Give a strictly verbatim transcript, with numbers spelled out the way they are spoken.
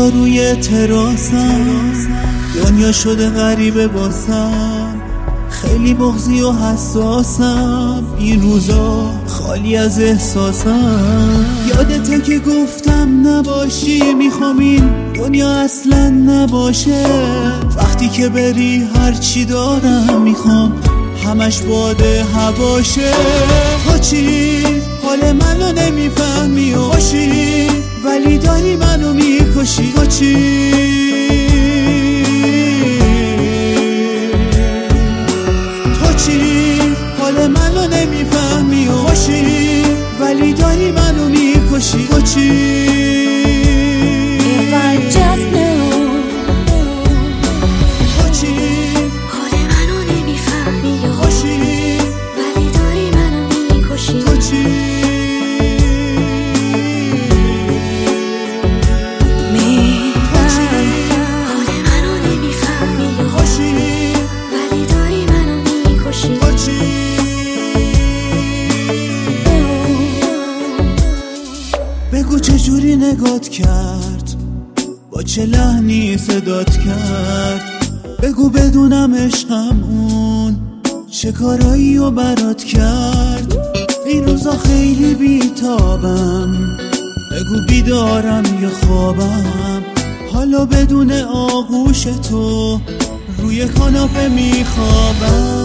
اینجا روی تراسم، دنیا شده غریبه واسم، خیلی مغزی و حساسم، این روزا خالی از احساسم. یادته که گفتم نباشی، میخوام این دنیا اصلا نباشه، وقتی که بری هرچی دارم میخوام همش باده هواشه. تو چی؟ حال منو نمیفهمی و خوشی، ولی داری منو میکشی. تو چی؟ تو چی؟ حال منو نمیفهمی و خوشی، ولی داری منو میکشی. تو چی؟ If I just knew. تو چی؟ حال منو نمیفهمی و خوشی، ولی داری منو میکشی. تو چی؟ بگو چجوری نگات کرد، با چه لحنی صدات کرد، بگو بدونم عشقم اون چه کارایی و برات کرد. این روزا خیلی بیتابم، بگو بیدارم یا خوابم، حالا بدون آغوش تو روی کاناپه میخوابم.